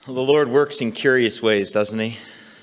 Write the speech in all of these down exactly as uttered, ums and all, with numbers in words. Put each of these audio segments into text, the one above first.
Well, the Lord works in curious ways, doesn't he?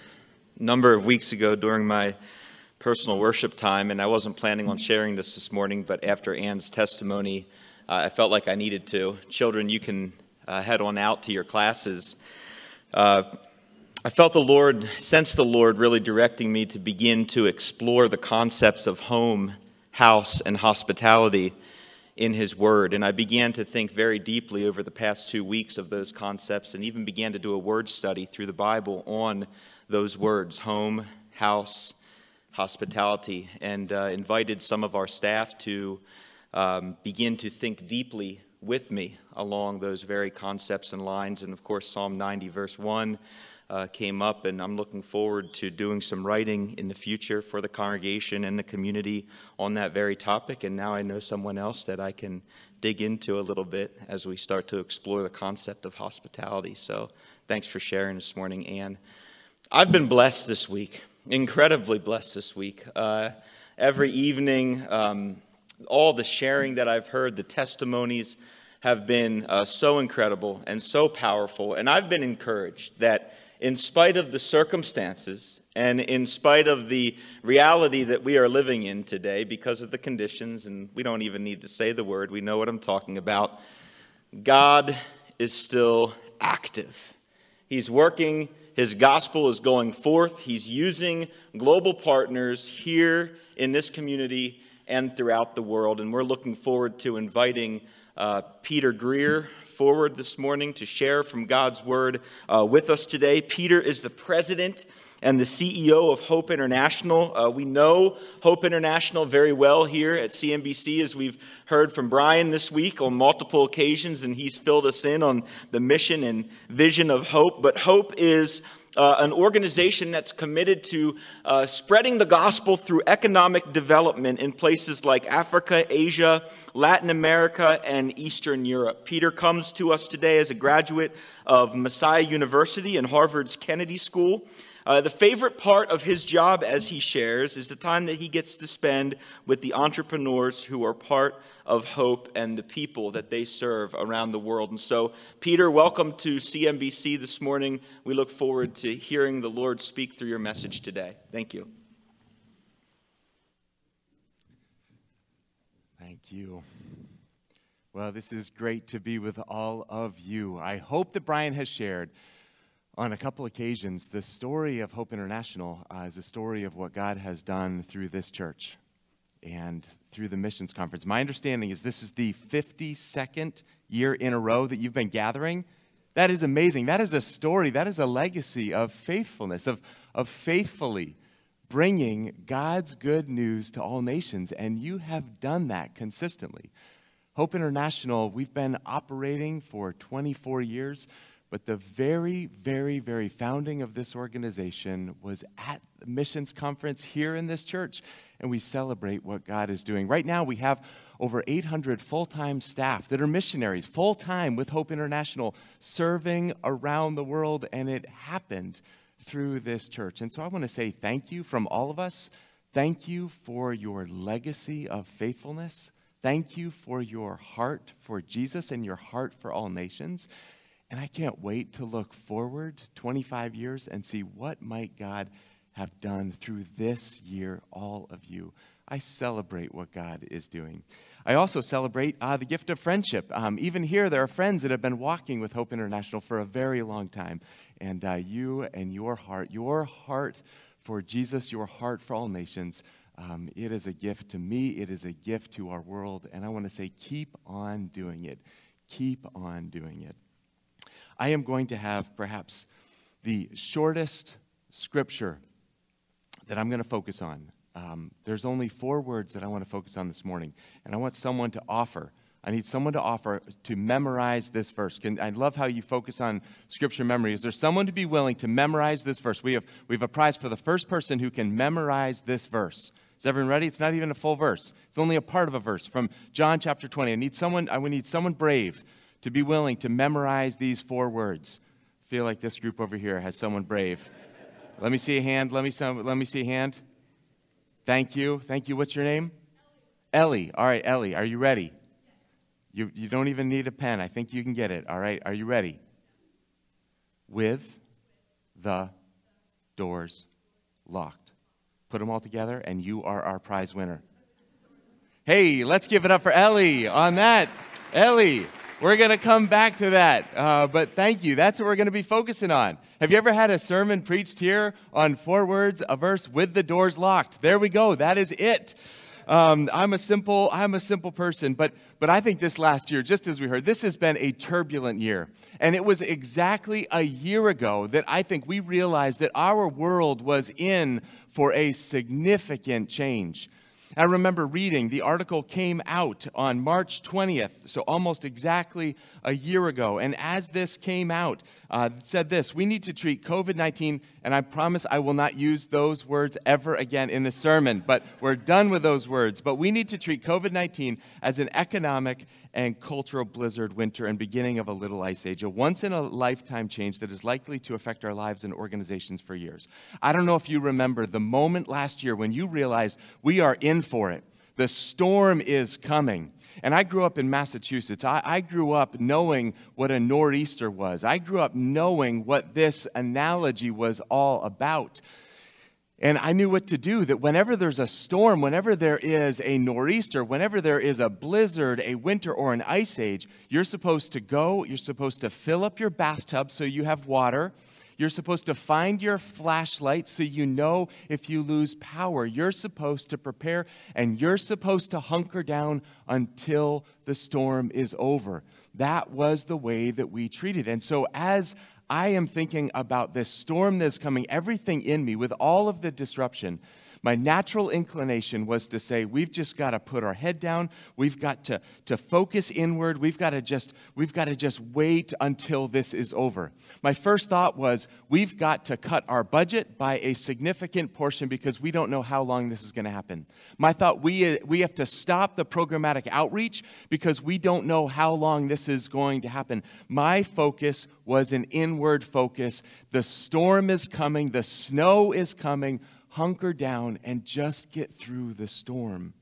A number of weeks ago during my personal worship time, and I wasn't planning on sharing this this morning, but after Ann's testimony, uh, I felt like I needed to. Children, you can uh, head on out to your classes. Uh, I felt the Lord, sensed the Lord really directing me to begin to explore the concepts of home, house, and hospitality in His Word. And I began to think very deeply over the past two weeks of those concepts and even began to do a word study through the Bible on those words, home, house, hospitality, and uh, invited some of our staff to um, begin to think deeply with me along those very concepts and lines. And of course, Psalm ninety, verse one uh, came up, and I'm looking forward to doing some writing in the future for the congregation and the community on that very topic. And now I know someone else that I can dig into a little bit as we start to explore the concept of hospitality. So thanks for sharing this morning, Ann. I've been blessed this week, incredibly blessed this week. Uh, every evening, um, all the sharing that I've heard, the testimonies have been uh, so incredible and so powerful. And I've been encouraged that in spite of the circumstances and in spite of the reality that we are living in today because of the conditions, and we don't even need to say the word, we know what I'm talking about, God is still active. He's working. His gospel is going forth. He's using global partners here in this community and throughout the world. And we're looking forward to inviting uh, Peter Greer forward this morning to share from God's Word uh, with us today. Peter is the president and the C E O of Hope International. Uh, we know Hope International very well here at C M B C, as we've heard from Brian this week on multiple occasions, and he's filled us in on the mission and vision of Hope. But Hope is uh, an organization that's committed to uh, spreading the gospel through economic development in places like Africa, Asia, Latin America, and Eastern Europe. Peter comes to us today as a graduate of Messiah University and Harvard's Kennedy School. Uh, the favorite part of his job, as he shares, is the time that he gets to spend with the entrepreneurs who are part of Hope and the people that they serve around the world. And so, Peter, welcome to C M B C this morning. We look forward to hearing the Lord speak through your message today. Thank you. Thank you. Well, this is great to be with all of you. I hope that Brian has shared on a couple occasions, the story of Hope International uh, is a story of what God has done through this church and through the missions conference. My understanding is this is the fifty-second year in a row that you've been gathering. That is amazing. That is a story. That is a legacy of faithfulness, of, of faithfully bringing God's good news to all nations, and you have done that consistently. Hope International, we've been operating for twenty-four years. But the very, very, very founding of this organization was at the missions conference here in this church, and we celebrate what God is doing. Right now, we have over eight hundred full-time staff that are missionaries, full-time with Hope International, serving around the world, and it happened through this church. And so I want to say thank you from all of us. Thank you for your legacy of faithfulness. Thank you for your heart for Jesus and your heart for all nations. And I can't wait to look forward twenty-five years and see what might God have done through this year, all of you. I celebrate what God is doing. I also celebrate uh, the gift of friendship. Um, even here, there are friends that have been walking with Hope International for a very long time. And uh, you and your heart, your heart for Jesus, your heart for all nations, um, it is a gift to me. It is a gift to our world. And I want to say, keep on doing it. Keep on doing it. I am going to have perhaps the shortest scripture that I'm going to focus on. Um, there's only four words that I want to focus on this morning, and I want someone to offer. I need someone to offer to memorize this verse. Can, I love how you focus on scripture memory. Is there someone to be willing to memorize this verse? We have we have a prize for the first person who can memorize this verse. Is everyone ready? It's not even a full verse. It's only a part of a verse from John chapter twenty. I need someone. I would need someone brave to be willing to memorize these four words. I feel like this group over here has someone brave. Let me see a hand. Let me, some, let me see a hand. Thank you. Thank you. What's your name? Ellie. All right, Ellie, are you ready? You, you don't even need a pen. I think you can get it. All right, are you ready? with the doors locked. Put them all together, and you are our prize winner. Hey, let's give it up for Ellie on that. Ellie, we're going to come back to that, uh, but thank you. That's what we're going to be focusing on. Have you ever had a sermon preached here on four words, a verse, with the doors locked? There we go. That is it. Um, I'm a simple, I'm a simple person, but but I think this last year, just as we heard, this has been a turbulent year. And it was exactly a year ago that I think we realized that our world was in for a significant change. I remember reading, the article came out on March twentieth, so almost exactly a year ago. And as this came out, uh, it said this: we need to treat covid nineteen, and I promise I will not use those words ever again in the sermon, but we're done with those words. But we need to treat covid nineteen as an economic and cultural blizzard winter and beginning of a little ice age, a once-in-a-lifetime change that is likely to affect our lives and organizations for years. I don't know if you remember the moment last year when you realized we are in for it. The storm is coming. And I grew up in Massachusetts. I, I grew up knowing what a nor'easter was. I grew up knowing what this analogy was all about. And I knew what to do, that whenever there's a storm, whenever there is a nor'easter, whenever there is a blizzard, a winter, or an ice age, you're supposed to go, you're supposed to fill up your bathtub so you have water. You're supposed to find your flashlight so you know if you lose power. You're supposed to prepare, and you're supposed to hunker down until the storm is over. That was the way that we treated. And so as I am thinking about this storm that's coming, everything in me, with all of the disruption, my natural inclination was to say, we've just got to put our head down. We've got to, to focus inward. We've got to just, we've got to just wait until this is over. My first thought was, we've got to cut our budget by a significant portion because we don't know how long this is going to happen. My thought, we, we have to stop the programmatic outreach because we don't know how long this is going to happen. My focus was an inward focus. The storm is coming. The snow is coming. Hunker down and just get through the storm.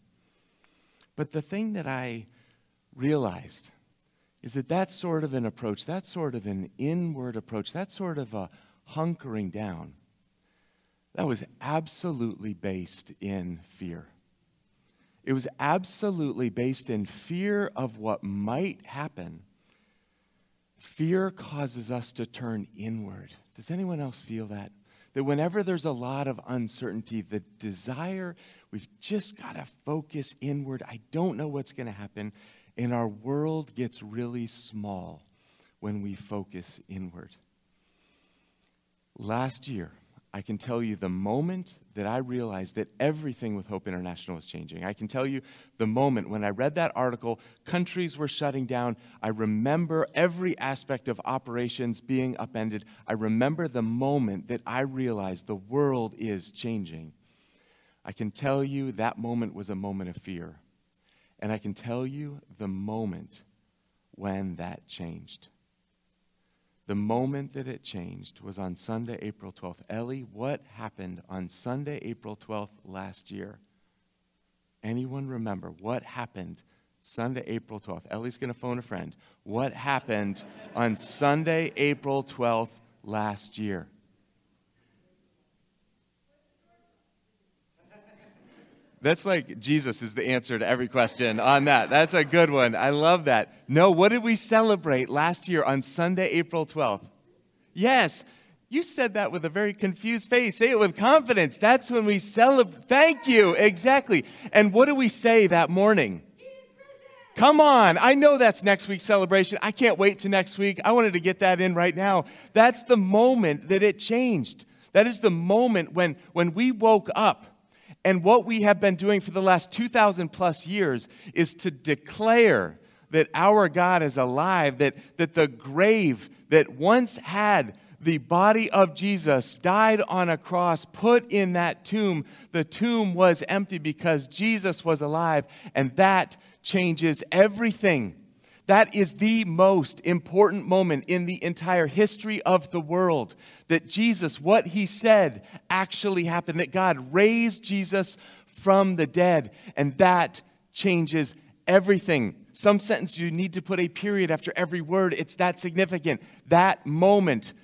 But the thing that I realized is that that sort of an approach, that sort of an inward approach, that sort of a hunkering down, that was absolutely based in fear. It was absolutely based in fear of what might happen. Fear causes us to turn inward. Does anyone else feel that? That whenever there's a lot of uncertainty, the desire, we've just got to focus inward. I don't know what's going to happen. And our world gets really small when we focus inward. Last year, I can tell you the moment that I realized that everything with Hope International was changing. I can tell you the moment when I read that article, countries were shutting down. I remember every aspect of operations being upended. I remember the moment that I realized the world is changing. I can tell you that moment was a moment of fear. And I can tell you the moment when that changed. The moment that it changed was on Sunday, April twelfth. Ellie, what happened on Sunday, April twelfth last year? Anyone remember what happened Sunday, April twelfth? Ellie's going to phone a friend. What happened on Sunday, April twelfth last year? That's like Jesus is the answer to every question on that. That's a good one. I love that. No, what did we celebrate last year on Sunday, April twelfth? Yes, you said that with a very confused face. Say it with confidence. That's when we celebrate. Thank you. Exactly. And what do we say that morning? Come on. I know that's next week's celebration. I can't wait to next week. I wanted to get that in right now. That's the moment that it changed. That is the moment when, when we woke up. And what we have been doing for the last two thousand plus years is to declare that our God is alive, that, that the grave that once had the body of Jesus died on a cross, put in that tomb. The tomb was empty because Jesus was alive, and that changes everything. That is the most important moment in the entire history of the world. That Jesus, what he said, actually happened. That God raised Jesus from the dead. And that changes everything. Some sentence you need to put a period after every word. It's that significant. That moment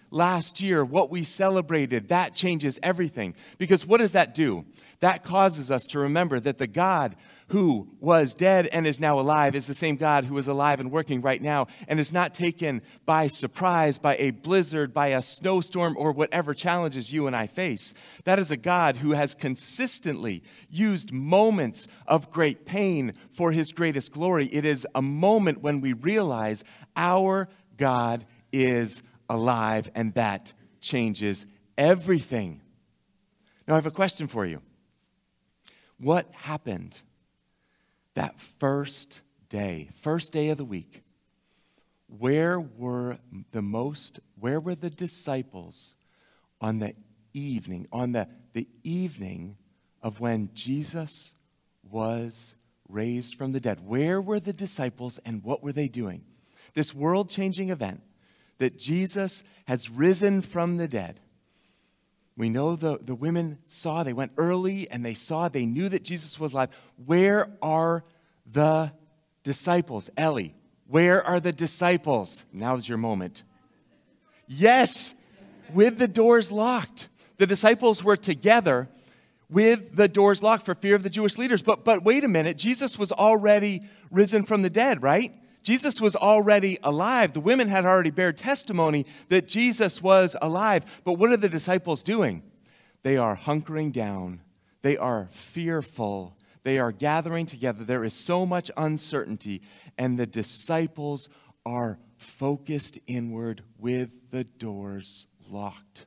last year, what we celebrated, that changes everything. Because what does that do? That causes us to remember that the God who was dead and is now alive is the same God who is alive and working right now and is not taken by surprise by a blizzard, by a snowstorm, or whatever challenges you and I face. That is a God who has consistently used moments of great pain for his greatest glory. It is a moment when we realize our God is alive, and that changes everything. Now, I have a question for you. What happened that first day, first day of the week? Where were the most, where were the disciples on the evening, on the, the evening of when Jesus was raised from the dead? Where were the disciples and what were they doing? This world-changing event that Jesus has risen from the dead. We know the, the women saw, they went early and they saw, they knew that Jesus was alive. Where are the disciples? Ellie, where are the disciples? Now's your moment. Yes, with the doors locked. The disciples were together with the doors locked for fear of the Jewish leaders. But, but wait a minute, Jesus was already risen from the dead, right? Jesus was already alive. The women had already bared testimony that Jesus was alive. But what are the disciples doing? They are hunkering down. They are fearful. They are gathering together. There is so much uncertainty. And the disciples are focused inward with the doors locked.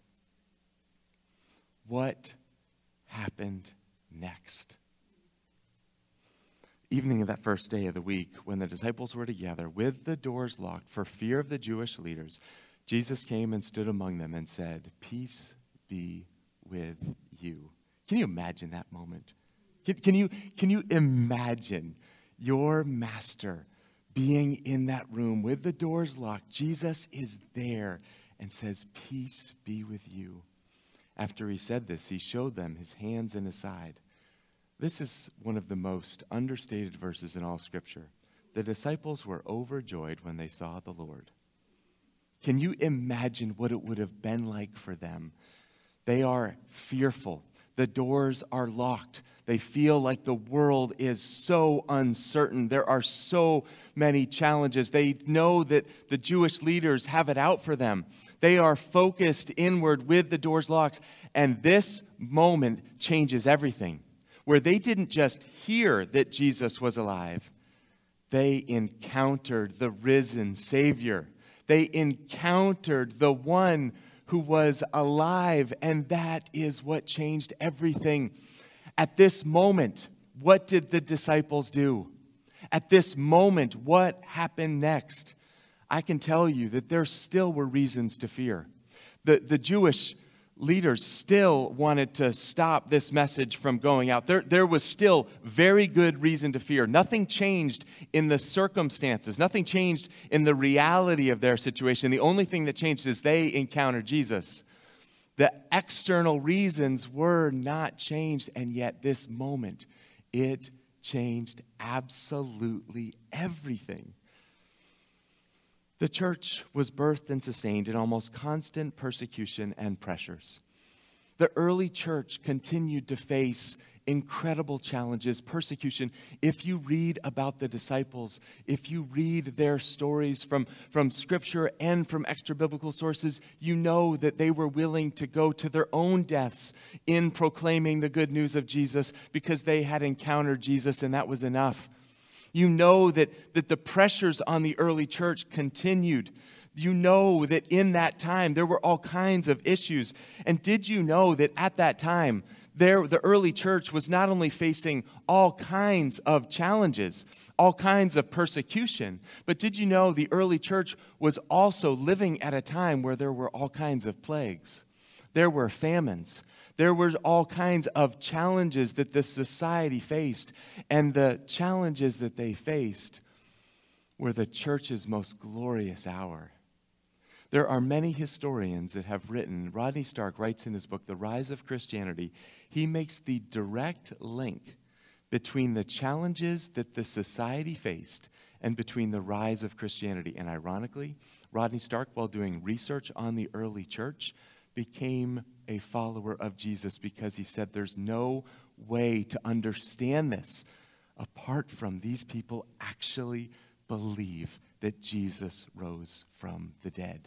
What happened next? Evening of that first day of the week, when the disciples were together with the doors locked for fear of the Jewish leaders, Jesus came and stood among them and said, "Peace be with you." Can you imagine that moment? Can, can you, can you imagine your master being in that room with the doors locked? Jesus is there and says, "Peace be with you." After he said this, he showed them his hands and his side. This is one of the most understated verses in all Scripture. The disciples were overjoyed when they saw the Lord. Can you imagine what it would have been like for them? They are fearful. The doors are locked. They feel like the world is so uncertain. There are so many challenges. They know that the Jewish leaders have it out for them. They are focused inward with the doors locked. And this moment changes everything. Where they didn't just hear that Jesus was alive, they encountered the risen Savior. They encountered the one who was alive, and that is what changed everything. At this moment, what did the disciples do? At this moment, what happened next? I can tell you that there still were reasons to fear. The, the Jewish leaders still wanted to stop this message from going out. There, there was still very good reason to fear. Nothing changed in the circumstances. Nothing changed in the reality of their situation. The only thing that changed is they encountered Jesus. The external reasons were not changed, and yet this moment, it changed absolutely everything. The church was birthed and sustained in almost constant persecution and pressures. The early church continued to face incredible challenges, persecution. If you read about the disciples, if you read their stories from, from Scripture and from extra-biblical sources, you know that they were willing to go to their own deaths in proclaiming the good news of Jesus because they had encountered Jesus, and that was enough. You know that, that the pressures on the early church continued. You know that in that time there were all kinds of issues. And did you know that at that time, there, the early church was not only facing all kinds of challenges, all kinds of persecution, but did you know the early church was also living at a time where there were all kinds of plagues? There were famines. There were all kinds of challenges that the society faced, and the challenges that they faced were the church's most glorious hour. There are many historians that have written, Rodney Stark writes in his book, The Rise of Christianity, he makes the direct link between the challenges that the society faced and between the rise of Christianity. And ironically, Rodney Stark, while doing research on the early church, became a follower of Jesus because he said there's no way to understand this apart from these people actually believe that Jesus rose from the dead.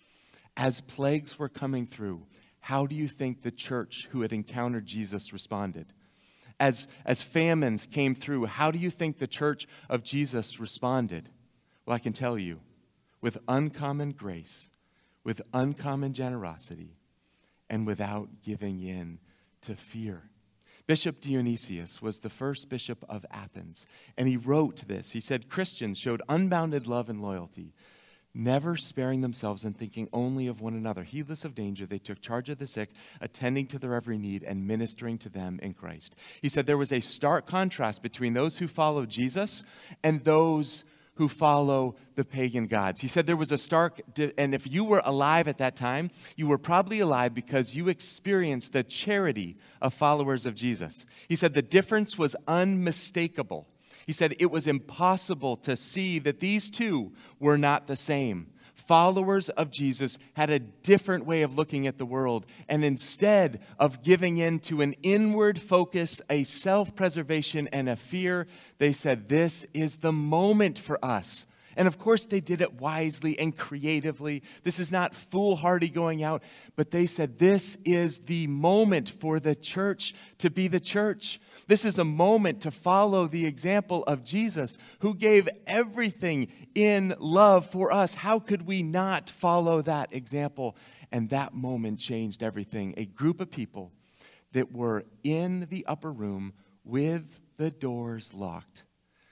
As plagues were coming through, how do you think the church who had encountered Jesus responded? As, as famines came through, how do you think the church of Jesus responded? Well, I can tell you, with uncommon grace, with uncommon generosity, and without giving in to fear. Bishop Dionysius was the first bishop of Athens, and he wrote this. He said, Christians showed unbounded love and loyalty, never sparing themselves and thinking only of one another. Heedless of danger, they took charge of the sick, attending to their every need and ministering to them in Christ. He said there was a stark contrast between those who follow Jesus and those who follow the pagan gods. He said there was a stark, and if you were alive at that time, you were probably alive because you experienced the charity of followers of Jesus. He said the difference was unmistakable. He said it was impossible to see that these two were not the same. Followers of Jesus had a different way of looking at the world, and instead of giving in to an inward focus, a self-preservation, and a fear, they said, this is the moment for us. And of course, they did it wisely and creatively. This is not foolhardy going out, but they said, this is the moment for the church to be the church. This is a moment to follow the example of Jesus, who gave everything in love for us. How could we not follow that example? And that moment changed everything. A group of people that were in the upper room with the doors locked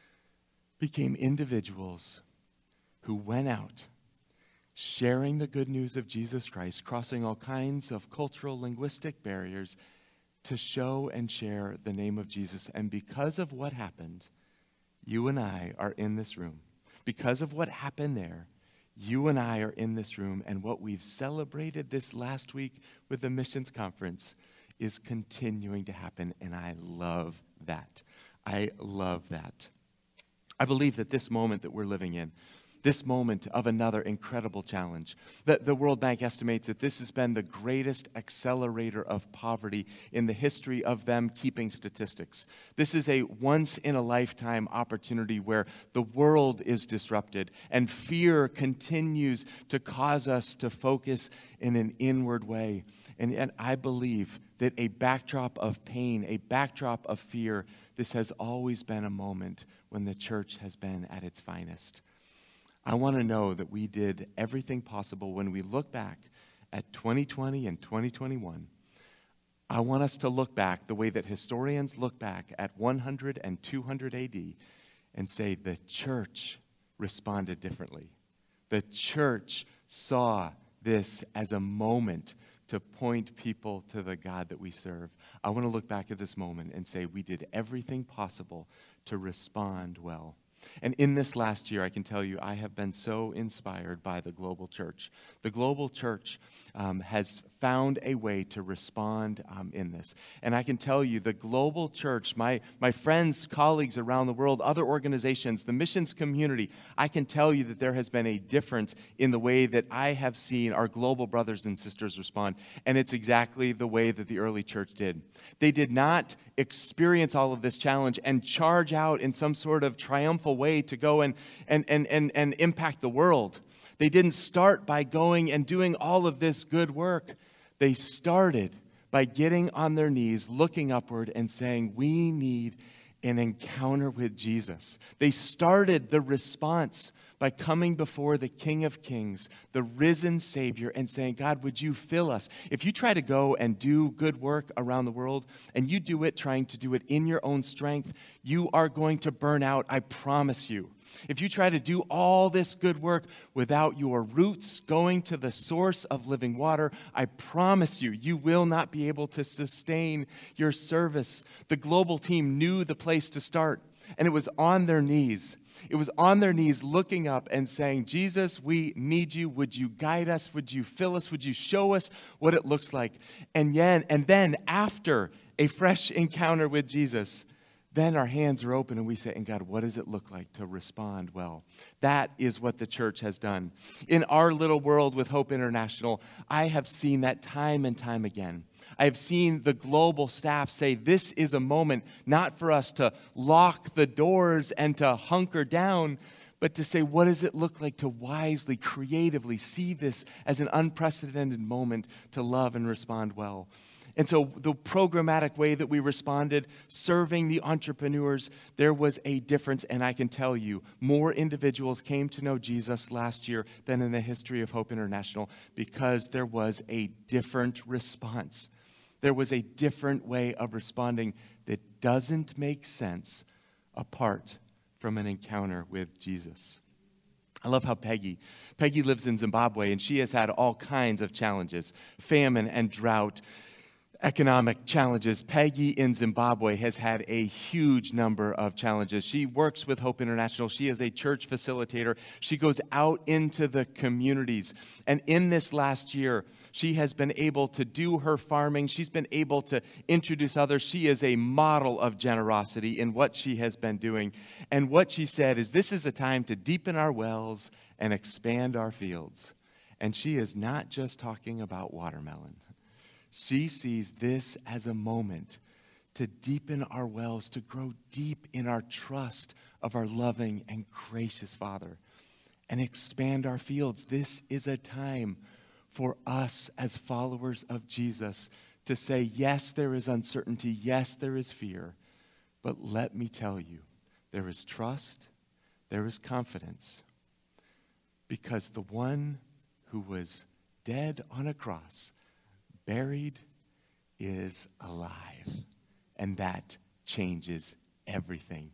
became individuals who went out sharing the good news of Jesus Christ, crossing all kinds of cultural, linguistic barriers to show and share the name of Jesus. And because of what happened, you and I are in this room. Because of what happened there, you and I are in this room. And what we've celebrated this last week with the missions conference is continuing to happen. And I love that. I love that. I believe that this moment that we're living in, this moment of another incredible challenge. The, the World Bank estimates that this has been the greatest accelerator of poverty in the history of them keeping statistics. This is a once-in-a-lifetime opportunity where the world is disrupted and fear continues to cause us to focus in an inward way. And, and I believe that a backdrop of pain, a backdrop of fear, this has always been a moment when the church has been at its finest. I want to know that we did everything possible when we look back at twenty twenty and twenty twenty-one. I want us to look back the way that historians look back at one hundred and two hundred A D and say the church responded differently. The church saw this as a moment to point people to the God that we serve. I want to look back at this moment and say we did everything possible to respond well. And in this last year, I can tell you, I have been so inspired by the global church. The global church um, has found a way to respond um, in this. And I can tell you, the global church, my, my friends, colleagues around the world, other organizations, the missions community, I can tell you that there has been a difference in the way that I have seen our global brothers and sisters respond. And it's exactly the way that the early church did. They did not experience all of this challenge and charge out in some sort of triumphal way to go and, and, and, and, and impact the world. They didn't start by going and doing all of this good work. They started by getting on their knees, looking upward and saying, we need an encounter with Jesus. They started the response by coming before the King of Kings, the risen Savior, and saying, God, would you fill us? If you try to go and do good work around the world, and you do it trying to do it in your own strength, you are going to burn out, I promise you. If you try to do all this good work without your roots going to the source of living water, I promise you, you will not be able to sustain your service. The global team knew the place to start, and it was on their knees. It was on their knees looking up and saying, Jesus, we need you. Would you guide us? Would you fill us? Would you show us what it looks like? And then, and then after a fresh encounter with Jesus, then our hands are open and we say, and God, what does it look like to respond well? That is what the church has done. In our little world with Hope International, I have seen that time and time again. I have seen the global staff say this is a moment not for us to lock the doors and to hunker down, but to say, what does it look like to wisely, creatively see this as an unprecedented moment to love and respond well? And so the programmatic way that we responded, serving the entrepreneurs, there was a difference. And I can tell you, more individuals came to know Jesus last year than in the history of Hope International because there was a different response. There was a different way of responding that doesn't make sense apart from an encounter with Jesus. I love how Peggy, Peggy lives in Zimbabwe, and she has had all kinds of challenges, famine and drought, economic challenges. Peggy in Zimbabwe has had a huge number of challenges. She works with Hope International. She is a church facilitator. She goes out into the communities. And in this last year, she has been able to do her farming. She's been able to introduce others. She is a model of generosity in what she has been doing. And what she said is, this is a time to deepen our wells and expand our fields. And she is not just talking about watermelon. She sees this as a moment to deepen our wells, to grow deep in our trust of our loving and gracious Father, and expand our fields. This is a time for us as followers of Jesus to say, yes, there is uncertainty, yes, there is fear, but let me tell you, there is trust, there is confidence, because the one who was dead on a cross, buried, is alive. And that changes everything.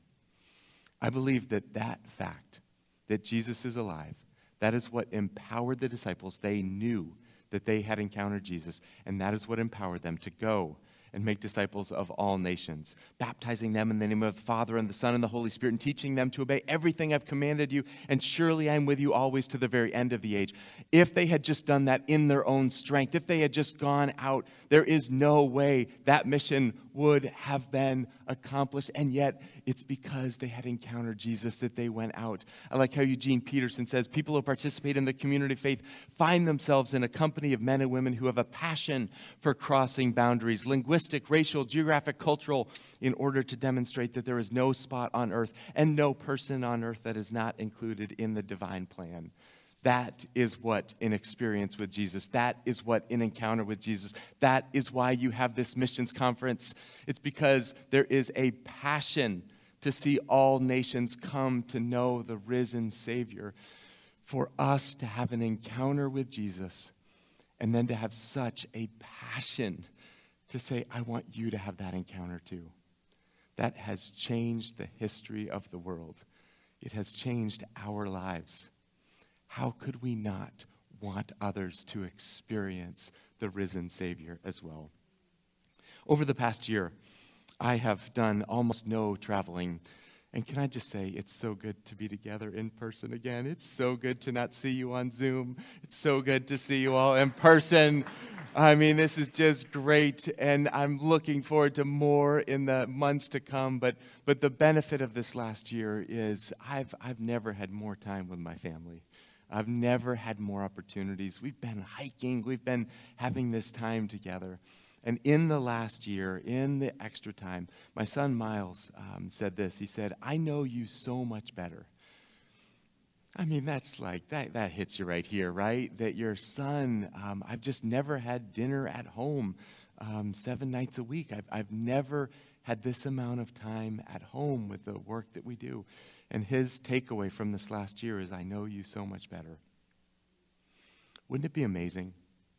I believe that that fact, that Jesus is alive, that is what empowered the disciples. They knew that they had encountered Jesus, and that is what empowered them to go and make disciples of all nations, baptizing them in the name of the Father and the Son and the Holy Spirit, and teaching them to obey everything I've commanded you, and surely I am with you always to the very end of the age. If they had just done that in their own strength, if they had just gone out, there is no way that mission would have been accomplished, and yet it's because they had encountered Jesus that they went out. I like how Eugene Peterson says, people who participate in the community of faith find themselves in a company of men and women who have a passion for crossing boundaries, linguistic, racial, geographic, cultural, in order to demonstrate that there is no spot on earth and no person on earth that is not included in the divine plan. That is what an experience with Jesus, that is what an encounter with Jesus, that is why you have this missions conference. It's because there is a passion to see all nations come to know the risen Savior. For us to have an encounter with Jesus and then to have such a passion to say, I want you to have that encounter too. That has changed the history of the world. It has changed our lives. How could we not want others to experience the risen Savior as well? Over the past year, I have done almost no traveling. And can I just say, it's so good to be together in person again. It's so good to not see you on Zoom. It's so good to see you all in person. I mean, this is just great, and I'm looking forward to more in the months to come. But but the benefit of this last year is I've I've never had more time with my family. I've never had more opportunities. We've been hiking. We've been having this time together. And in the last year, in the extra time, my son Miles um, said this. He said, I know you so much better. I mean, that's like, that, that hits you right here, right? That your son, um, I've just never had dinner at home um, seven nights a week. I've, I've never had this amount of time at home with the work that we do. And his takeaway from this last year is, I know you so much better. Wouldn't it be amazing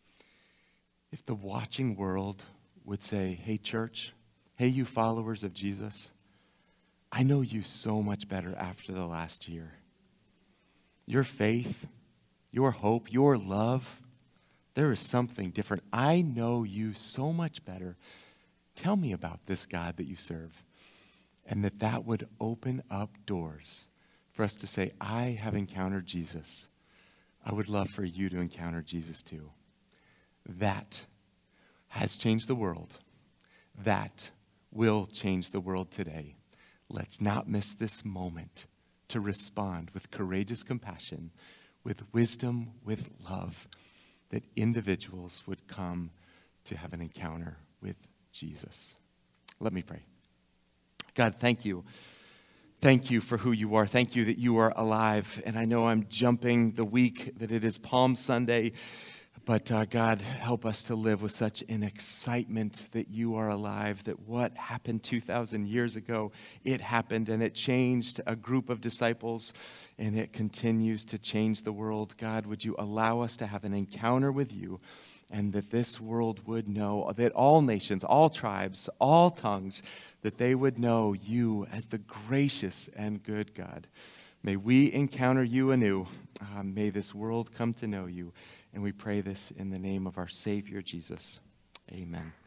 if the watching world would say, hey, church, hey, you followers of Jesus, I know you so much better after the last year. Your faith, your hope, your love, there is something different. I know you so much better. Tell me about this God that you serve. And that that would open up doors for us to say, I have encountered Jesus. I would love for you to encounter Jesus too. That has changed the world. That will change the world today. Let's not miss this moment to respond with courageous compassion, with wisdom, with love, that individuals would come to have an encounter with Jesus. Let me pray. God, thank you. Thank you for who you are. Thank you that you are alive. And I know I'm jumping the week that it is Palm Sunday, but uh, God, help us to live with such an excitement that you are alive, that what happened two thousand years ago, it happened and it changed a group of disciples and it continues to change the world. God, would you allow us to have an encounter with you, and that this world would know, that all nations, all tribes, all tongues, that they would know you as the gracious and good God. May we encounter you anew. Uh, may this world come to know you. And we pray this in the name of our Savior, Jesus. Amen.